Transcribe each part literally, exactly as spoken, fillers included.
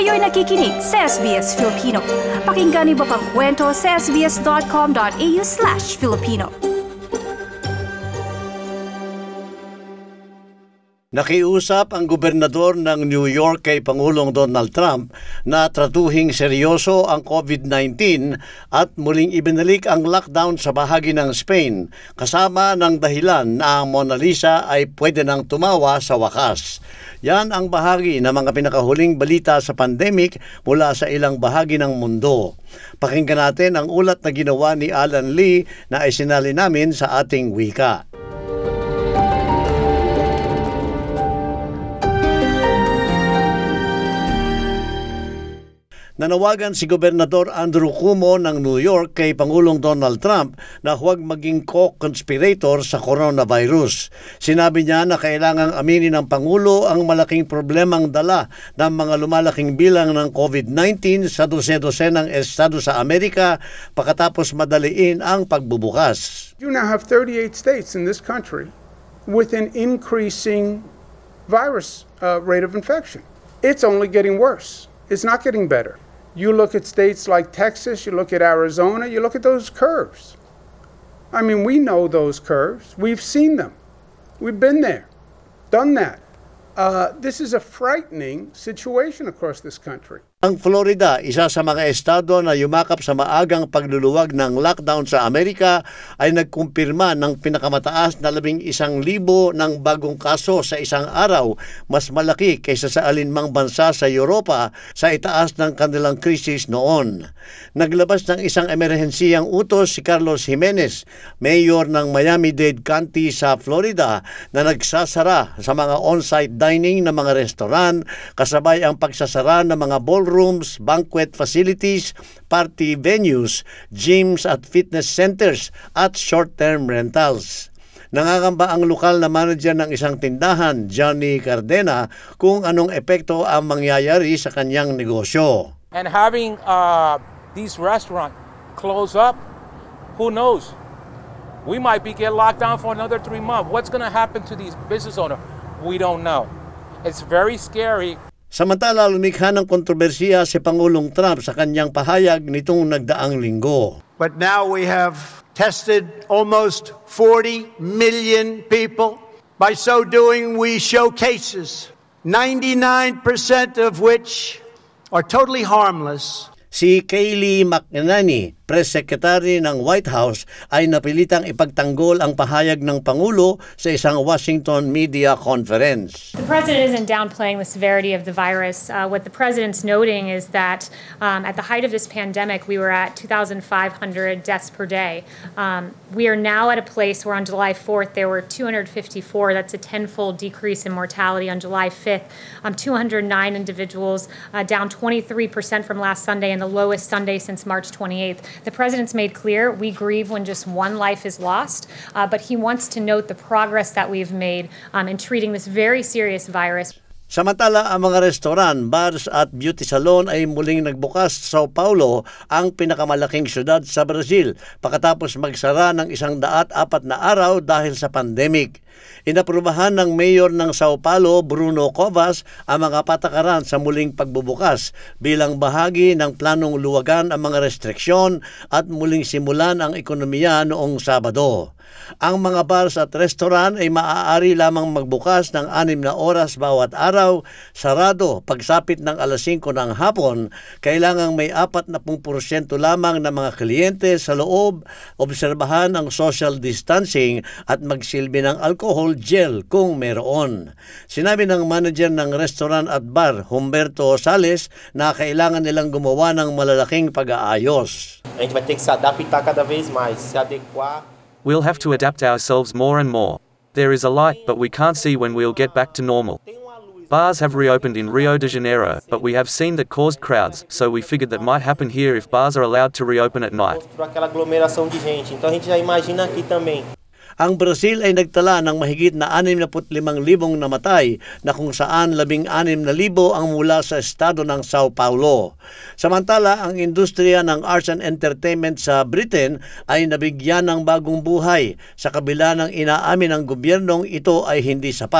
Kayo'y nakikinig sa S B S Filipino. Pakinggan niyo pa ang kwento sa sbs.com.au slash Filipino. Nakiusap ang gobernador ng New York kay Pangulong Donald Trump na tratuhing seryoso ang COVID nineteen at muling ibinalik ang lockdown sa bahagi ng Spain kasama ng dahilan na ang Mona Lisa ay pwede nang tumawa sa wakas. Yan ang bahagi ng mga pinakahuling balita sa pandemic mula sa ilang bahagi ng mundo. Pakinggan natin ang ulat na ginawa ni Alan Lee na isinali namin sa ating wika. Nanawagan si Gobernador Andrew Cuomo ng New York kay Pangulong Donald Trump na huwag maging co-conspirator sa coronavirus. Sinabi niya na kailangang aminin ng Pangulo ang malaking problemang dala ng mga lumalaking bilang ng COVID nineteen sa dose-dosenang estado sa Amerika pagkatapos madaliin ang pagbubukas. You now have thirty-eight states in this country with an increasing virus uh, rate of infection. It's only getting worse. It's not getting better. You look at states like Texas, you look at Arizona, you look at those curves. I mean, we know those curves. We've seen them. We've been there, done that. Uh, this is a frightening situation across this country. Ang Florida, isa sa mga estado na yumakap sa maagang pagluluwag ng lockdown sa Amerika, ay nagkumpirma ng pinakamataas na labing isang libo ng bagong kaso sa isang araw, mas malaki kaysa sa alinmang bansa sa Europa sa itaas ng kanilang krisis noon. Naglabas ng isang emerhensiyang utos si Carlos Jimenez, mayor ng Miami-Dade County sa Florida, na nagsasara sa mga on-site dining ng mga restoran, kasabay ang pagsasara ng mga ballroom rooms, banquet facilities, party venues, gyms at fitness centers at short-term rentals. Nangangamba ang lokal na manager ng isang tindahan, Johnny Cardena, kung anong epekto ang mangyayari sa kanyang negosyo. And having uh, these restaurants close up, who knows? We might be get locked down for another three months. What's going to happen to these business owners? We don't know. It's very scary. Samantala, lumikha ng kontrobersiya si Pangulong Trump sa kanyang pahayag nitong nagdaang linggo. But now we have tested almost forty million people. By so doing, we show cases, ninety-nine percent of which are totally harmless. Si Kayleigh McEnany, press secretary ng White House, ay napilitang ipagtanggol ang pahayag ng Pangulo sa isang Washington media conference. The president isn't downplaying the severity of the virus. Uh, what the president's noting is that um, at the height of this pandemic, we were at two thousand five hundred deaths per day. Um, we are now at a place where on July fourth, there were two hundred fifty-four. That's a tenfold decrease in mortality. On July fifth, um, two hundred nine individuals, uh, down twenty-three percent from last Sunday and the lowest Sunday since March twenty-eighth. The president's made clear we grieve when just one life is lost, uh, but he wants to note the progress that we've made um, in treating this very serious virus. Samantala, ang mga restoran, bars at beauty salon ay muling nagbukas sa Sao Paulo, ang pinakamalaking syudad sa Brazil, pagkatapos magsara ng isang daat apat na araw dahil sa pandemic. Inaprubahan ng mayor ng Sao Paulo, Bruno Covas, ang mga patakaran sa muling pagbubukas bilang bahagi ng planong luwagan ang mga restriksyon at muling simulan ang ekonomiya noong Sabado. Ang mga bars at restoran ay maaari lamang magbukas ng anim na oras bawat araw, sarado pagsapit ng alas singko ng hapon. Kailangang may apat na porsyento lamang ng mga kliyente sa loob, obserbahan ang social distancing at magsilbi ng alcohol gel kung meron. Sinabi ng manager ng restaurant at bar, Humberto Sales, na kailangan nilang gumawa ng malalaking pag-aayos. A gente vai ter que se adaptar cada vez mais, se adequar. We'll have to adapt ourselves more and more. There is a light, but we can't see when we'll get back to normal. Bars have reopened in Rio de Janeiro, but we have seen that caused crowds, so we figured that might happen here if bars are allowed to reopen at night. Aquela aglomeração de gente. Então a gente já imagina aqui também. Ang Brazil ay nagtala ng mahigit na anim na limang libong namatay na kung saan labing anim na libo ang mula sa estado ng Sao Paulo. Samantala, ang industriya ng arts and entertainment sa Britain ay nabigyan ng bagong buhay sa kabila ng inaamin ng gobyernong ito ay hindi sapat.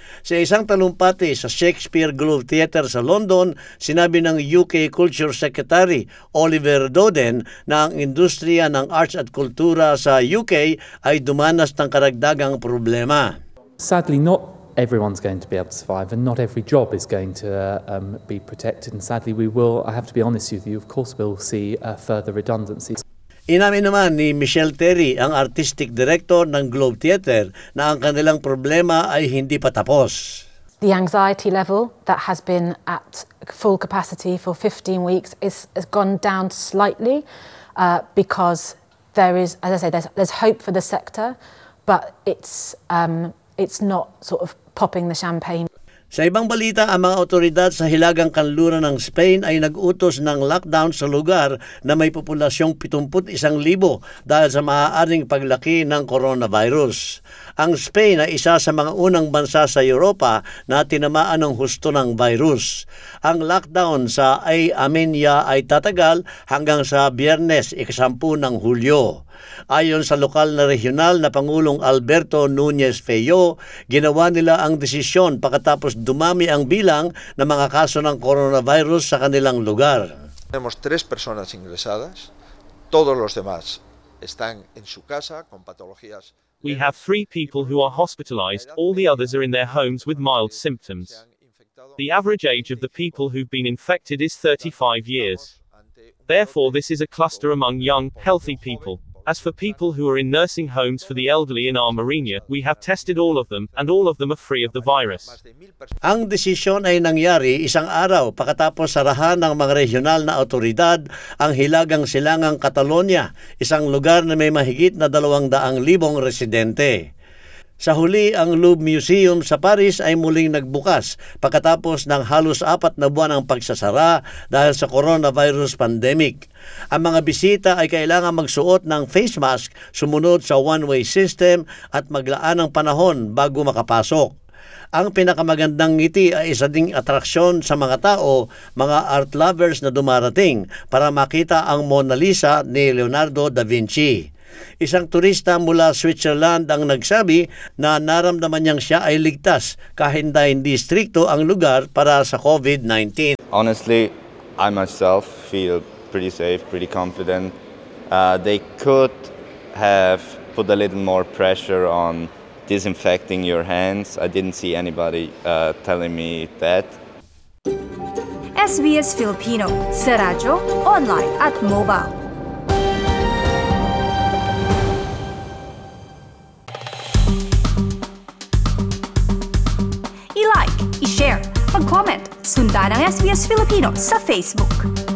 Sa isang talumpati sa Shakespeare Globe Theatre sa London, sinabi ng U K Culture Secretary Oliver Dowden na ang industriya ng arts at kultura sa U K ay dumanas ng karagdagang problema. Sadly, not everyone's going to be able to survive and not every job is going to uh, um, be protected, and sadly we will, I have to be honest with you, of course we'll see uh, further redundancies. Inamin naman ni Michelle Terry, ang artistic director ng Globe Theatre, na ang kanilang problema ay hindi pa tapos. The anxiety level that has been at full capacity for fifteen weeks is, has gone down slightly uh, because there is, as I say, there's, there's hope for the sector, but it's, um, it's not sort of popping the champagne. Sa ibang balita, ang mga otoridad sa hilagang kanluran ng Spain ay nag-utos ng lockdown sa lugar na may populasyong pitumpu't isang libo dahil sa maaaring paglaki ng coronavirus. Ang Spain ay isa sa mga unang bansa sa Europa na tinamaan ng husto ng virus. Ang lockdown sa Ay Amenia ay tatagal hanggang sa Biyernes, ikasampu ng Hulyo. Ayon sa lokal na regional na Pangulong Alberto Núñez Feijóo, ginawa nila ang desisyon pagkatapos dumami ang bilang ng mga kaso ng coronavirus sa kanilang lugar. Tenemos tres personas ingresadas, todos los demás están en su casa con patologías. We have three people who are hospitalized, all the others are in their homes with mild symptoms. The average age of the people who've been infected is thirty-five years. Therefore, this is a cluster among young, healthy people. As for people who are in nursing homes for the elderly in Armenia, we have tested all of them, and all of them are free of the virus. Ang desisyon ay nangyari isang araw pagkatapos sarahan ng mga regional na otoridad ang hilagang silangang Catalonia, isang lugar na may mahigit na dalawang daang libong residente. Sa huli, ang Louvre Museum sa Paris ay muling nagbukas pagkatapos ng halos apat na buwan ng pagsasara dahil sa coronavirus pandemic. Ang mga bisita ay kailangan magsuot ng face mask, sumunod sa one-way system at maglaan ng panahon bago makapasok. Ang pinakamagandang ngiti ay isa ding atraksyon sa mga tao, mga art lovers na dumarating para makita ang Mona Lisa ni Leonardo da Vinci. Isang turista mula Switzerland ang nagsabi na naramdaman niyang siya ay ligtas kahit na hindi strikto ang lugar para sa COVID nineteen. Honestly, I myself feel pretty safe, pretty confident. Uh, they could have put a little more pressure on disinfecting your hands. I didn't see anybody uh, telling me that. S B S Filipino sa radyo, online at mobile. I-like, i-share, mag-comment, sundan ang S B S Filipino sa Facebook.